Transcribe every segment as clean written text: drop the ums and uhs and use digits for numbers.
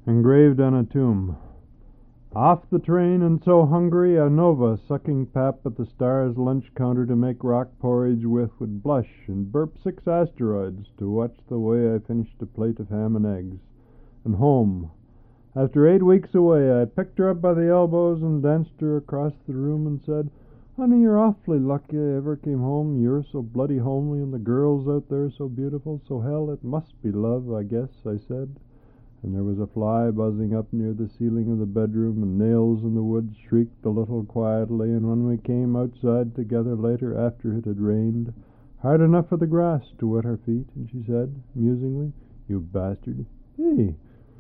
Engraved on a tomb. Off the train and so hungry, a Nova sucking pap at the Star's lunch counter to make rock porridge with would blush and burp 6 asteroids to watch the way I finished a plate of ham and eggs. And home. After 8 weeks away, I picked her up by the elbows and danced her across the room and said, "Honey, you're awfully lucky I ever came home. You're so bloody homely, and the girls out there so beautiful. So hell, it must be love, I guess," I said. And there was a fly buzzing up near the ceiling of the bedroom, and nails in the wood shrieked a little quietly, and when we came outside together later after it had rained, hard enough for the grass to wet our feet, and she said, musingly, "You bastard. Hey."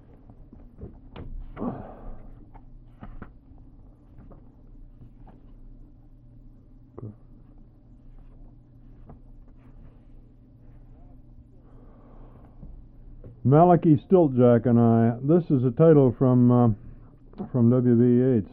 Malachi Stiltjack and I. This is a title from W.B. Yeats.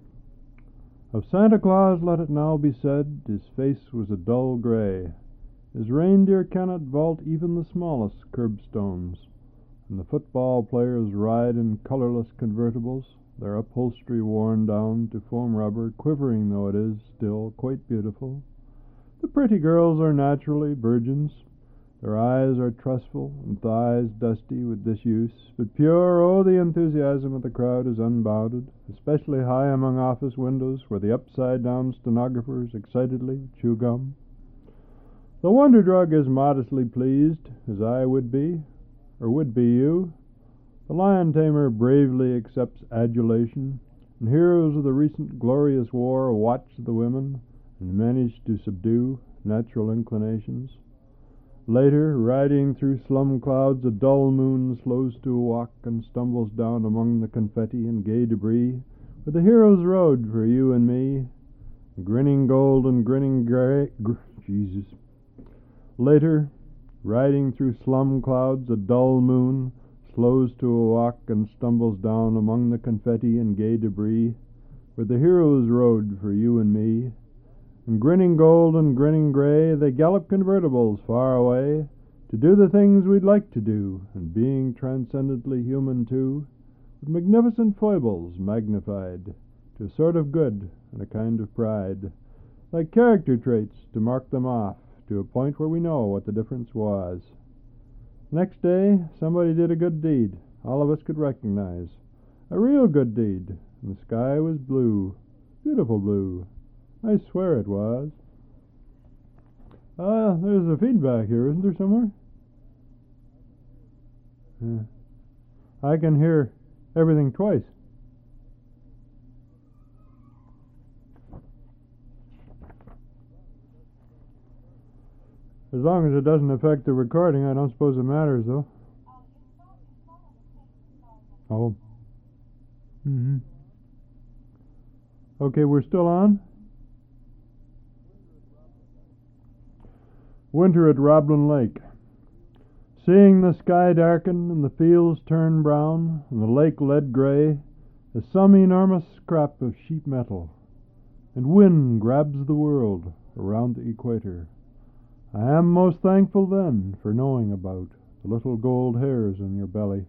Of Santa Claus let it now be said, his face was a dull gray. His reindeer cannot vault even the smallest curbstones, and the football players ride in colorless convertibles, their upholstery worn down to foam rubber, quivering though it is still quite beautiful. The pretty girls are naturally virgins. Their eyes are trustful and thighs dusty with disuse, but pure, oh, the enthusiasm of the crowd is unbounded, especially high among office windows where the upside-down stenographers excitedly chew gum. The Wonder Drug is modestly pleased, as I would be, or would be you. The Lion Tamer bravely accepts adulation, and heroes of the recent glorious war watch the women and manage to subdue natural inclinations. Later, riding through slum clouds, a dull moon slows to a walk and stumbles down among the confetti and gay debris, where the hero's road for you and me, grinning gold and grinning gray. Jesus. Later, riding through slum clouds, a dull moon slows to a walk and stumbles down among the confetti and gay debris, where the hero's road for you and me. And grinning gold and grinning gray, they gallop convertibles far away to do the things we'd like to do, and being transcendently human too, with magnificent foibles magnified to a sort of good and a kind of pride, like character traits to mark them off to a point where we know what the difference was. Next day, somebody did a good deed all of us could recognize, a real good deed, and the sky was blue, beautiful blue. I swear it was. There's a feedback here, isn't there, somewhere? Yeah. I can hear everything twice. As long as it doesn't affect the recording, I don't suppose it matters, though. Oh. Okay, we're still on? Winter at Roblin Lake. Seeing the sky darken and the fields turn brown and the lake lead-gray as some enormous scrap of sheet metal, and wind grabs the world around the equator, I am most thankful then for knowing about the little gold hairs in your belly.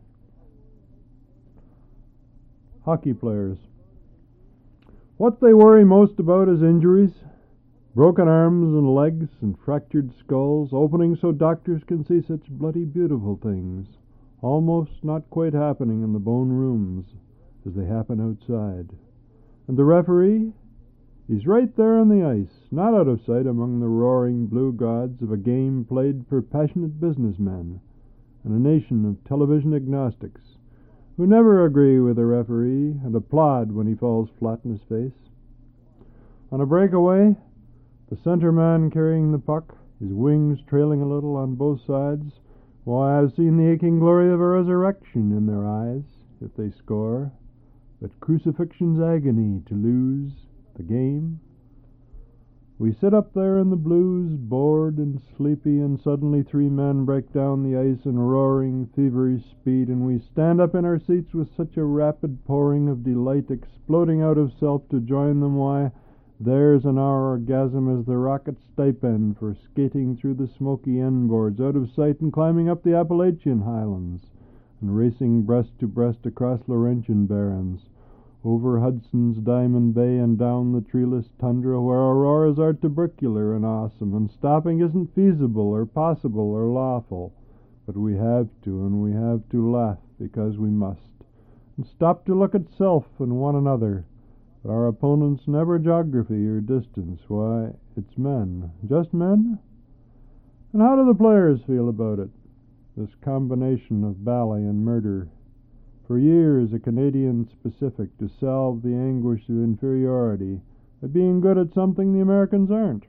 Hockey players. What they worry most about is injuries. Broken arms and legs and fractured skulls, opening so doctors can see such bloody beautiful things, almost not quite happening in the bone rooms as they happen outside. And the referee? He's right there on the ice, not out of sight among the roaring blue gods of a game played for passionate businessmen and a nation of television agnostics who never agree with the referee and applaud when he falls flat in his face. On a breakaway, the center man carrying the puck, his wings trailing a little on both sides, why, I've seen the aching glory of a resurrection in their eyes if they score, but crucifixion's agony to lose the game. We sit up there in the blues, bored and sleepy, and suddenly 3 men break down the ice in roaring, feverish speed, and we stand up in our seats with such a rapid pouring of delight, exploding out of self to join them. Why, theirs and our orgasm is the rocket stipend for skating through the smoky end boards, out of sight and climbing up the Appalachian highlands, and racing breast to breast across Laurentian barrens, over Hudson's Diamond Bay and down the treeless tundra where auroras are tubercular and awesome, and stopping isn't feasible or possible or lawful. But we have to, and we have to laugh because we must, and stop to look at self and one another. But our opponent's never geography or distance. Why, it's men. Just men? And how do the players feel about it? This combination of ballet and murder. For years, a Canadian specific to salve the anguish of inferiority by being good at something the Americans aren't.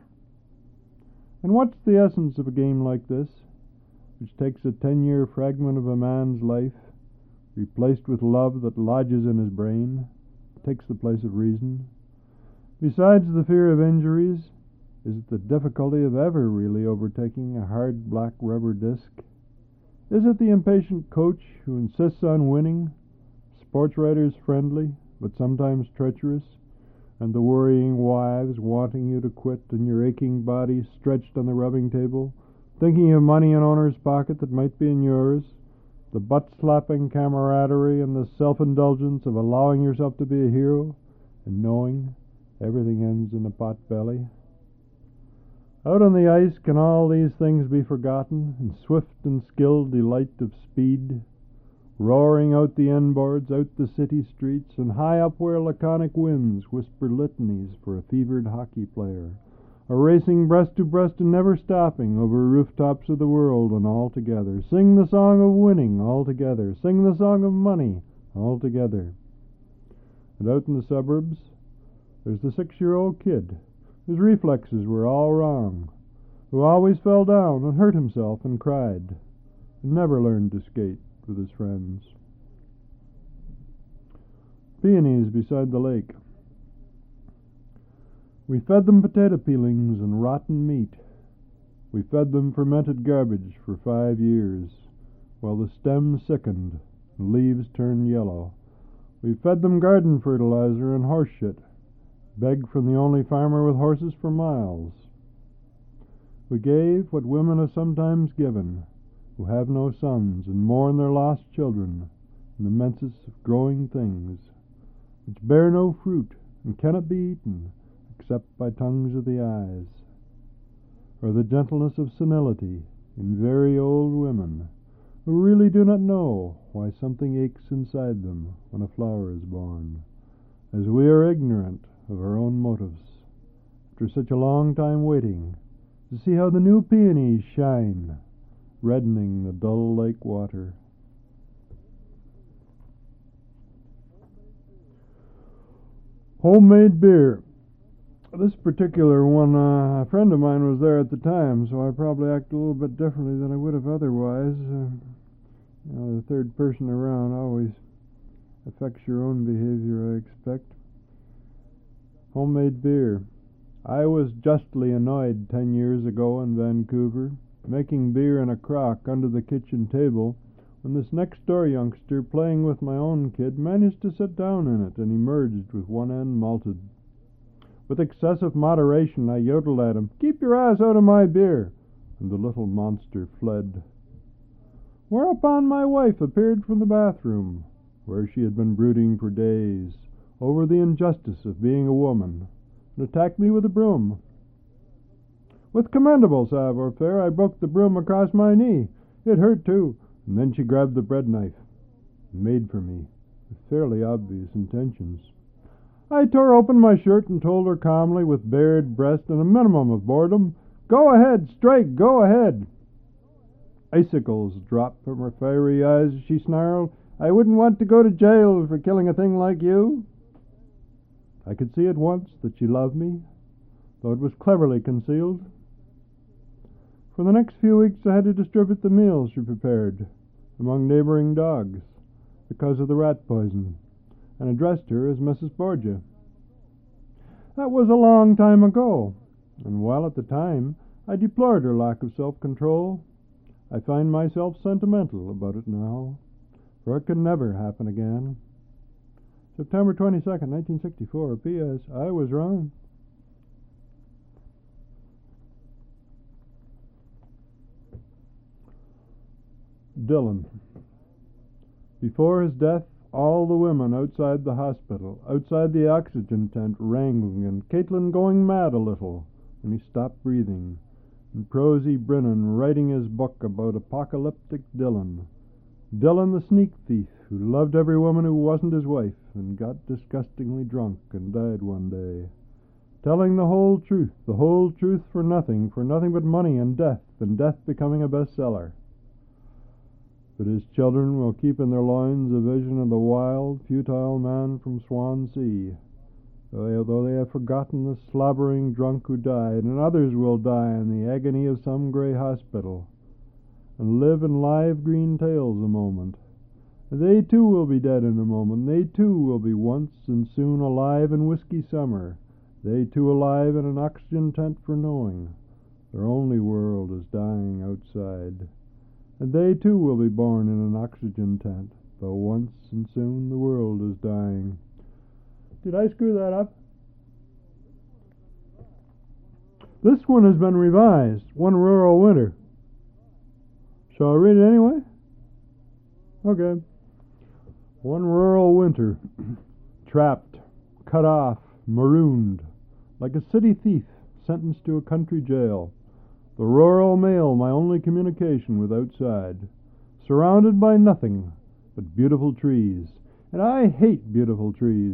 And what's the essence of a game like this, which takes a 10-year fragment of a man's life, replaced with love that lodges in his brain, takes the place of reason? Besides the fear of injuries, is it the difficulty of ever really overtaking a hard black rubber disc? Is it the impatient coach who insists on winning, sports writers friendly but sometimes treacherous, and the worrying wives wanting you to quit, and your aching body stretched on the rubbing table, thinking of money in owner's pocket that might be in yours, the butt-slapping camaraderie and the self-indulgence of allowing yourself to be a hero, and knowing everything ends in a pot-belly? Out on the ice, can all these things be forgotten in swift and skilled delight of speed, roaring out the end-boards, out the city streets, and high up where laconic winds whisper litanies for a fevered hockey player, or racing breast to breast and never stopping over rooftops of the world, and all together sing the song of winning, all together sing the song of money, all together. And out in the suburbs, there's the 6-year-old kid whose reflexes were all wrong, who always fell down and hurt himself and cried, and never learned to skate with his friends. Peonies beside the lake. We fed them potato peelings and rotten meat. We fed them fermented garbage for 5 years, while the stems sickened and leaves turned yellow. We fed them garden fertilizer and horse shit, begged from the only farmer with horses for miles. We gave what women have sometimes given, who have no sons and mourn their lost children, in the menses of growing things, which bear no fruit and cannot be eaten except by tongues of the eyes, or the gentleness of senility in very old women, who really do not know why something aches inside them when a flower is born, as we are ignorant of our own motives, after such a long time waiting to see how the new peonies shine, reddening the dull lake water. Homemade beer. This particular one, a friend of mine was there at the time, so I probably act a little bit differently than I would have otherwise. The third person around always affects your own behavior, I expect. Homemade beer. I was justly annoyed 10 years ago in Vancouver, making beer in a crock under the kitchen table, when this next-door youngster, playing with my own kid, managed to sit down in it and emerged with one end malted. With excessive moderation, I yodeled at him, "Keep your ass out of my beer," and the little monster fled. Whereupon my wife appeared from the bathroom, where she had been brooding for days over the injustice of being a woman, and attacked me with a broom. With commendable savoir-faire, I broke the broom across my knee. It hurt, too, and then she grabbed the bread knife and made for me, with fairly obvious intentions. I tore open my shirt and told her calmly, with bared breast and a minimum of boredom, "Go ahead, strike, go ahead." Icicles dropped from her fiery eyes as she snarled, "I wouldn't want to go to jail for killing a thing like you." I could see at once that she loved me, though it was cleverly concealed. For the next few weeks I had to distribute the meals she prepared among neighboring dogs because of the rat poison, and addressed her as Mrs. Borgia. That was a long time ago, and while at the time I deplored her lack of self-control, I find myself sentimental about it now, for it can never happen again. September 22nd, 1964. P.S. I was wrong. Dylan. Before his death, all the women outside the hospital, outside the oxygen tent, wrangling, and Caitlin going mad a little, and he stopped breathing, and Prosy Brennan writing his book about apocalyptic Dylan. Dylan the sneak thief who loved every woman who wasn't his wife and got disgustingly drunk and died one day. Telling the whole truth for nothing but money and death becoming a bestseller. But his children will keep in their loins a vision of the wild, futile man from Swansea, though they have forgotten the slobbering drunk who died, and others will die in the agony of some grey hospital, and live in live green tales a moment. They too will be dead in a moment. They too will be once and soon alive in whiskey summer. They too alive in an oxygen tent for knowing. Their only world is dying outside. And they too will be born in an oxygen tent, though once and soon the world is dying. Did I screw that up? This one has been revised. One Rural Winter. Shall I read it anyway? Okay. One rural winter. Trapped, cut off, marooned, like a city thief sentenced to a country jail. The rural mail my only communication with outside. Surrounded by nothing but beautiful trees. And I hate beautiful trees.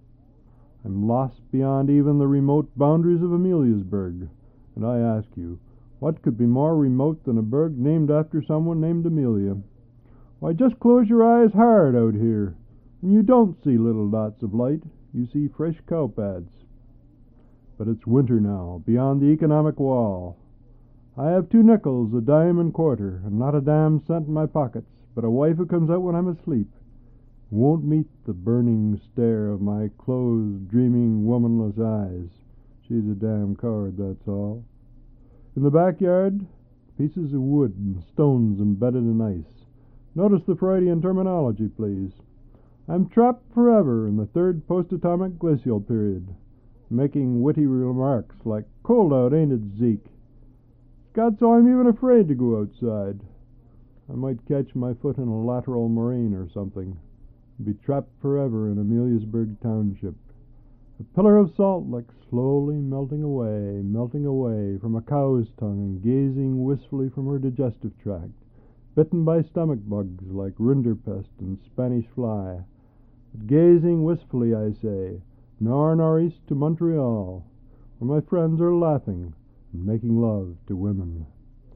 I'm lost beyond even the remote boundaries of Ameliasburg. And I ask you, what could be more remote than a burg named after someone named Amelia? Why, just close your eyes hard out here, and you don't see little dots of light. You see fresh cow pads. But it's winter now, beyond the economic wall. I have 2 nickels, a dime and quarter, and not a damn cent in my pockets, but a wife who comes out when I'm asleep. Won't meet the burning stare of my closed, dreaming, womanless eyes. She's a damn coward, that's all. In the backyard, pieces of wood and stones embedded in ice. Notice the Freudian terminology, please. I'm trapped forever in the 3rd post-atomic glacial period, making witty remarks like, "Cold out, ain't it, Zeke?" God, so I'm even afraid to go outside. I might catch my foot in a lateral moraine or something, and be trapped forever in Ameliasburg Township. A pillar of salt like slowly melting away from a cow's tongue and gazing wistfully from her digestive tract, bitten by stomach bugs like rinderpest and Spanish fly. But gazing wistfully, I say, northeast to Montreal, where my friends are laughing and making love to women.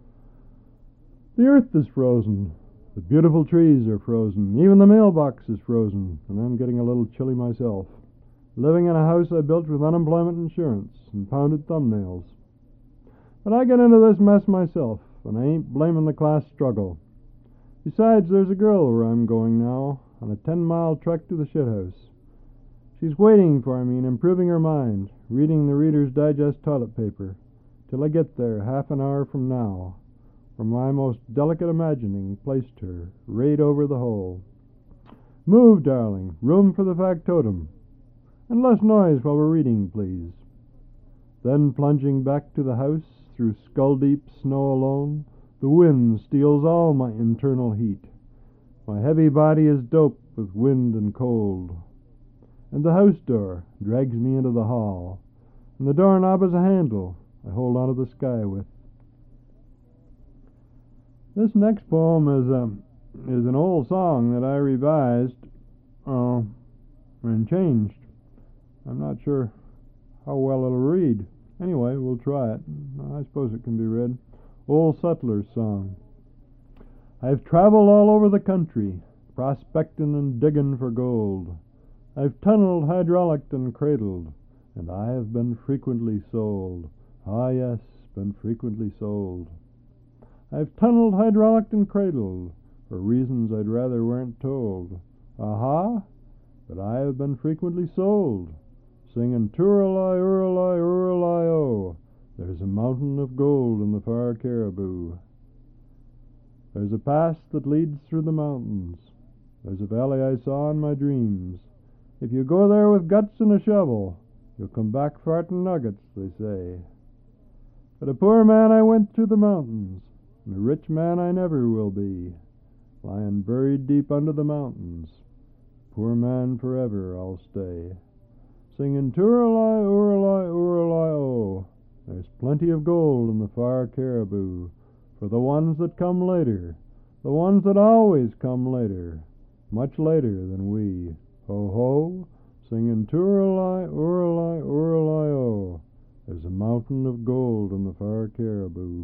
The earth is frozen. The beautiful trees are frozen. Even the mailbox is frozen, and I'm getting a little chilly myself. Living in a house I built with unemployment insurance and pounded thumbnails. But I get into this mess myself, and I ain't blaming the class struggle. Besides, there's a girl where I'm going now, on a 10-mile trek to the shithouse. She's waiting for me and improving her mind, reading the Reader's Digest toilet paper, till I get there half an hour from now, where my most delicate imagining placed her, right over the hole. Move, darling, room for the factotum. And less noise while we're reading, please. Then plunging back to the house, through skull-deep snow alone, the wind steals all my internal heat. My heavy body is doped with wind and cold. And the house door drags me into the hall, and the doorknob is a handle I hold onto the sky with. This next poem is an old song that I revised and changed. I'm not sure how well it'll read. Anyway, we'll try it. I suppose it can be read. Old Settler's Song. I've traveled all over the country, prospectin' and diggin' for gold. I've tunneled, hydrauliced, and cradled, and I have been frequently sold. Ah, yes, been frequently sold. I've tunneled, hydrauliced, and cradled, for reasons I'd rather weren't told. Aha! But I have been frequently sold, singing Tooralai, Ooralai, Ooralai, oh, there's a mountain of gold in the far Caribou. There's a pass that leads through the mountains. There's a valley I saw in my dreams. If you go there with guts and a shovel, you'll come back farting nuggets, they say. But a poor man I went through the mountains, and a rich man I never will be. lying buried deep under the mountains. Poor man forever I'll stay, singing Tooralai, Ooralai, Ooralai, oh. There's plenty of gold in the far Caribou for the ones that come later, the ones that always come later, much later than we. Ho, ho, singing Tooralai, Ooralai, Ooralai, oh. There's a mountain of gold in the far Caribou.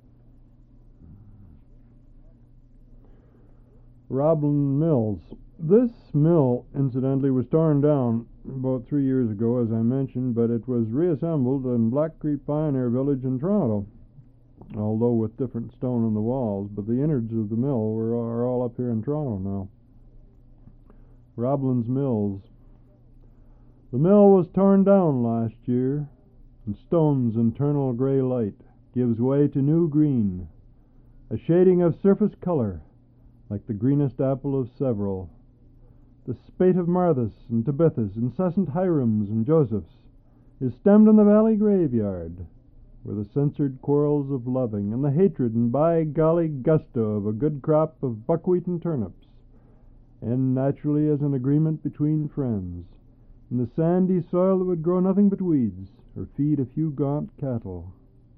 Roblin Mills. This mill, incidentally, was torn down about 3 years ago, as I mentioned, but it was reassembled in Black Creek Pioneer Village in Toronto, although with different stone on the walls, but the innards of the mill are all up here in Toronto now. Roblin's Mills. The mill was torn down last year, and stone's internal grey light gives way to new green, a shading of surface colour, like the greenest apple of several. The spate of Marthas and Tabithas, incessant Hirams and Josephs, is stemmed in the valley graveyard, where the censored quarrels of loving and the hatred and by golly gusto of a good crop of buckwheat and turnips end naturally as an agreement between friends, in the sandy soil that would grow nothing but weeds or feed a few gaunt cattle.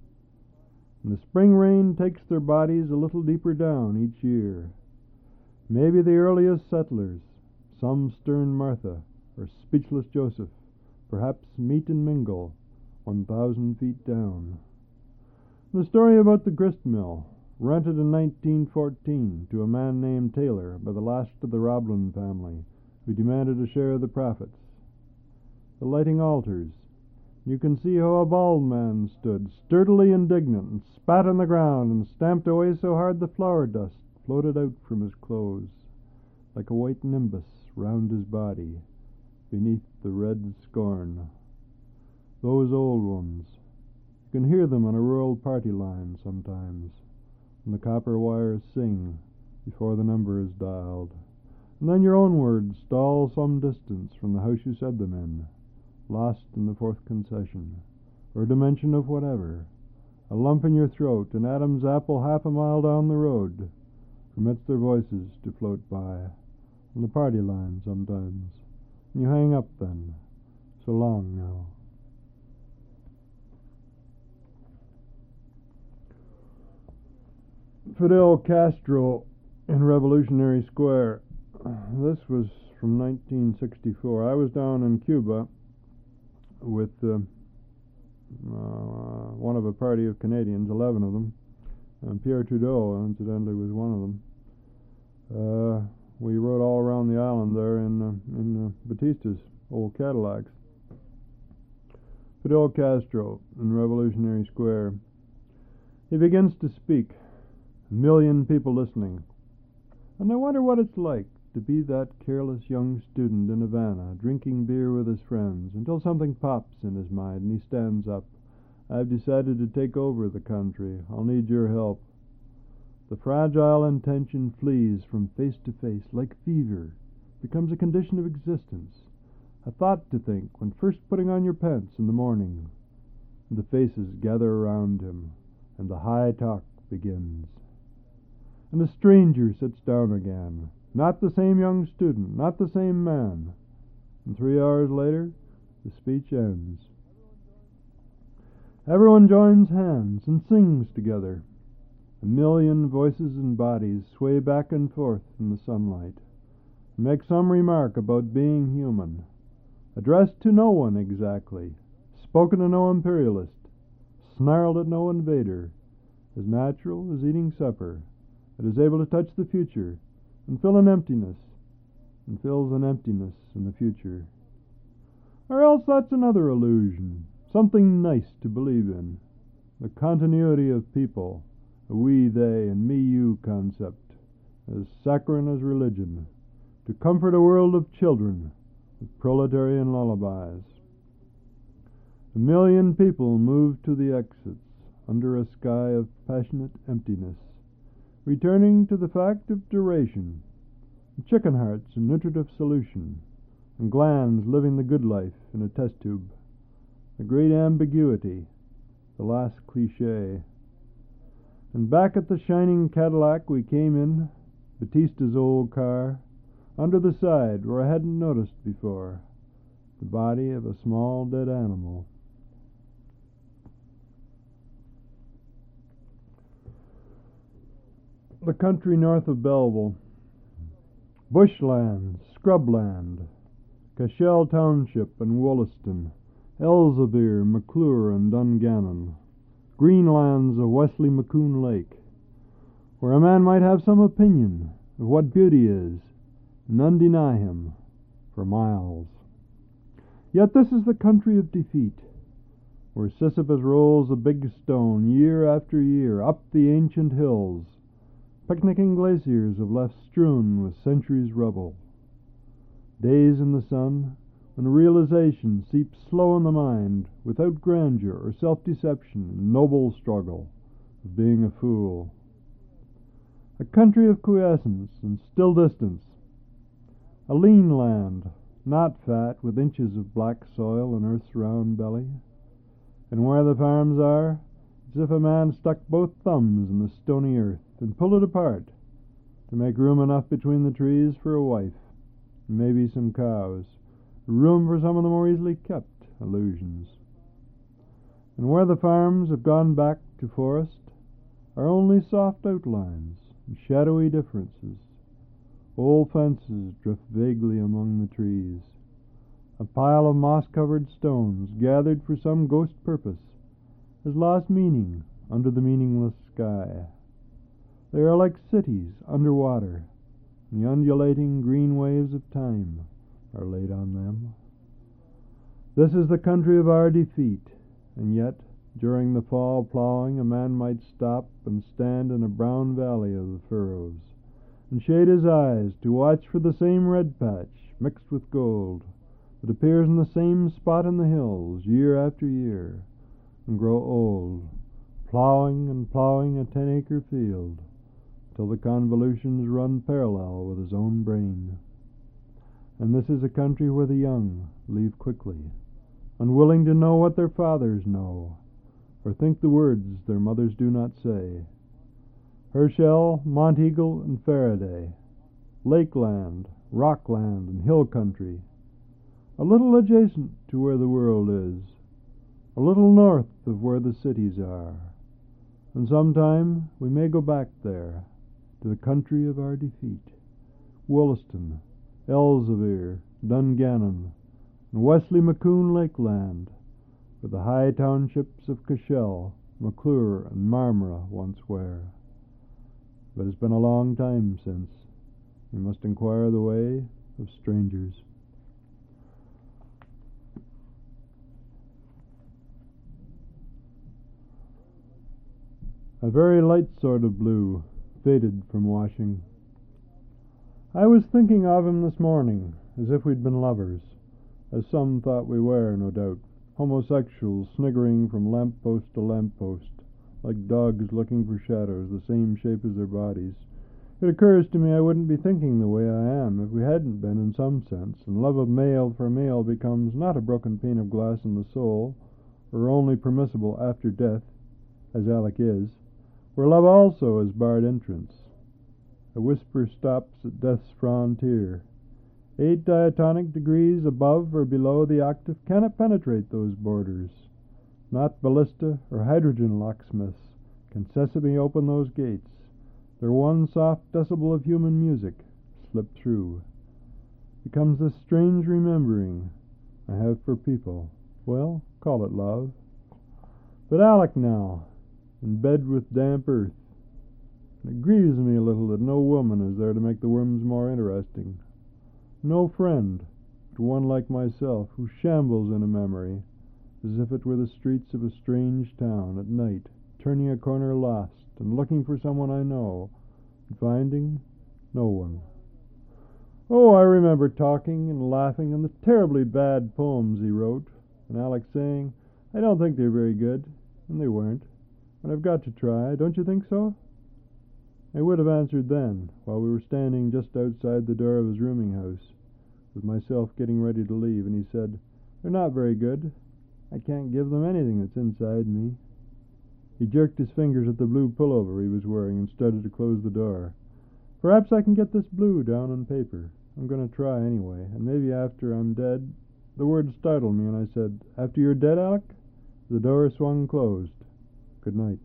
And the spring rain takes their bodies a little deeper down each year. Maybe the earliest settlers, some stern Martha or speechless Joseph, perhaps meet and mingle 1,000 feet down. The story about the grist mill, rented in 1914 to a man named Taylor by the last of the Roblin family, who demanded a share of the profits. The lighting altars. You can see how a bald man stood, sturdily indignant, and spat on the ground and stamped away so hard the flour dust floated out from his clothes, like a white nimbus round his body, beneath the red scorn. Those old ones. You can hear them on a rural party line sometimes, and the copper wires sing before the number is dialed. And then your own words stall some distance from the house you said them in, lost in the fourth concession, or dimension of whatever. A lump in your throat, an Adam's apple half a mile down the road, permits their voices to float by on the party line sometimes. And you hang up then. So long now. Fidel Castro in Revolutionary Square. This was from 1964. I was down in Cuba with one of a party of Canadians, 11 of them, and Pierre Trudeau, incidentally, was one of them. We rode all around the island there in Batista's old Cadillacs. Fidel Castro in Revolutionary Square. He begins to speak. 1 million people listening. And I wonder what it's like to be that careless young student in Havana, drinking beer with his friends, until something pops in his mind and he stands up. I've decided to take over the country. I'll need your help. The fragile intention flees from face to face like fever, becomes a condition of existence, a thought to think when first putting on your pants in the morning. And the faces gather around him, and the high talk begins. And a stranger sits down again, not the same young student, not the same man. And 3 hours later, the speech ends. Everyone joins hands and sings together. 1 million voices and bodies sway back and forth in the sunlight, and make some remark about being human, addressed to no one exactly, spoken to no imperialist, snarled at no invader, as natural as eating supper, that is able to touch the future and fill an emptiness, and fills an emptiness in the future. Or else that's another illusion, something nice to believe in, the continuity of people, a we, they, and me, you concept, as saccharine as religion, to comfort a world of children with proletarian lullabies. 1 million people move to the exits under a sky of passionate emptiness, returning to the fact of duration, chicken hearts in nutritive solution, and glands living the good life in a test tube, the great ambiguity, the last cliché. And back at the shining Cadillac we came in, Batista's old car, under the side where I hadn't noticed before, the body of a small dead animal. The country north of Belleville. Bushland, scrubland, Cashel Township and Wollaston, Elzevir, McClure and Dungannon, greenlands of Wesley McCoon Lake, where a man might have some opinion of what beauty is, and none deny him for miles. Yet this is the country of defeat, where Sisyphus rolls a big stone year after year up the ancient hills. Picnicking glaciers have left strewn with centuries' rubble. Days in the sun, when realization seeps slow in the mind, without grandeur or self-deception, in noble struggle of being a fool. A country of quiescence and still distance. A lean land, not fat, with inches of black soil in earth's round belly. And where the farms are, as if a man stuck both thumbs in the stony earth and pulled it apart to make room enough between the trees for a wife, and maybe some cows, room for some of the more easily kept illusions. And where the farms have gone back to forest are only soft outlines and shadowy differences. Old fences drift vaguely among the trees. A pile of moss-covered stones, gathered for some ghost purpose, has lost meaning under the meaningless sky. They are like cities under water, and the undulating green waves of time are laid on them. This is the country of our defeat, and yet, during the fall plowing, a man might stop and stand in a brown valley of the furrows, and shade his eyes to watch for the same red patch mixed with gold that appears in the same spot in the hills year after year, and grow old, plowing and plowing a 10-acre field, till the convolutions run parallel with his own brain. And this is a country where the young leave quickly, unwilling to know what their fathers know, or think the words their mothers do not say. Herschel, Monteagle, and Faraday, lakeland, rockland, and hill country, a little adjacent to where the world is, a little north of where the cities are, and sometime we may go back there, to the country of our defeat, Wollaston, Elzevir, Dungannon, and Wesley McCoon Lakeland, where the high townships of Cashel, McClure, and Marmora once were. But it's been a long time since. We must inquire the way of strangers. A very light sort of blue, faded from washing. I was thinking of him this morning, as if we'd been lovers, as some thought we were, no doubt, homosexuals sniggering from lamp-post to lamp-post, like dogs looking for shadows the same shape as their bodies. It occurs to me I wouldn't be thinking the way I am if we hadn't been, in some sense, and love of male for male becomes not a broken pane of glass in the soul, or only permissible after death, as Alec is, where love also is barred entrance. A whisper stops at death's frontier. 8 diatonic degrees above or below the octave cannot penetrate those borders. Not ballista or hydrogen locksmiths can sesame open those gates. Their one soft decibel of human music slip through. Becomes this strange remembering I have for people. Well, call it love. But Alec now, in bed with damp earth. It grieves me a little that no woman is there to make the worms more interesting. No friend, but one like myself, who shambles in a memory, as if it were the streets of a strange town at night, turning a corner lost, and looking for someone I know, and finding no one. Oh, I remember talking and laughing on the terribly bad poems he wrote, and Alec saying, "I don't think they're very good," and they weren't. But I've got to try, don't you think so? I would have answered then, while we were standing just outside the door of his rooming house, with myself getting ready to leave, and he said, "They're not very good. I can't give them anything that's inside me." He jerked his fingers at the blue pullover he was wearing and started to close the door. Perhaps I can get this blue down on paper. I'm going to try anyway, and maybe after I'm dead. The word startled me, and I said, "After you're dead, Alec?" The door swung closed. Good night.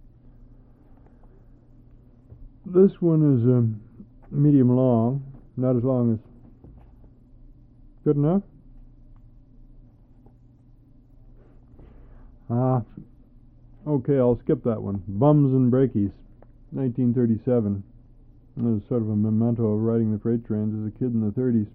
This one is medium long, not as long as... Good enough? Okay, I'll skip that one. Bums and Breakies, 1937. It was sort of a memento of riding the freight trains as a kid in the 30s.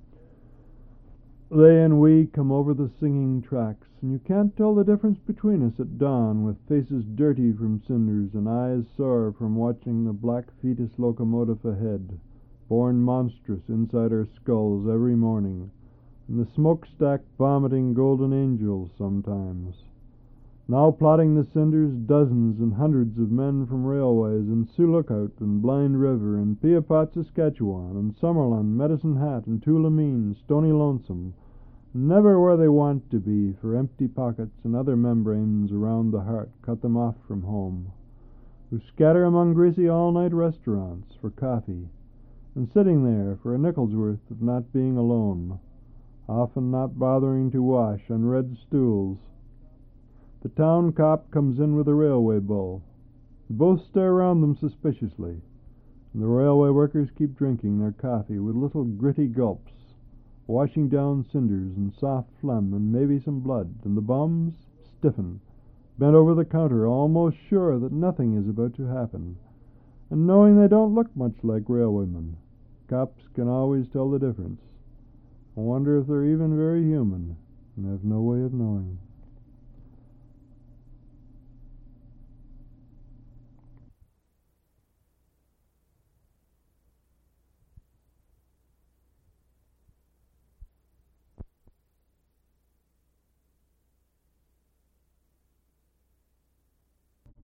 They and we come over the singing tracks, and you can't tell the difference between us at dawn, with faces dirty from cinders and eyes sore from watching the black fetus locomotive ahead, born monstrous inside our skulls every morning, and the smokestack vomiting golden angels sometimes. Now plotting the cinders, dozens and hundreds of men from railways in Sioux Lookout and Blind River and Piapat, Saskatchewan, and Summerland, Medicine Hat, and Tulameen, Stony Lonesome, never where they want to be, for empty pockets and other membranes around the heart cut them off from home, who scatter among greasy all-night restaurants for coffee, and sitting there for a nickel's worth of not being alone, often not bothering to wash on red stools. The town cop comes in with a railway bull. Both stare around them suspiciously, and the railway workers keep drinking their coffee with little gritty gulps, washing down cinders and soft phlegm and maybe some blood, and the bums stiffen, bent over the counter, almost sure that nothing is about to happen, and knowing they don't look much like railwaymen. Cops can always tell the difference. I wonder if they're even very human, and have no way of knowing.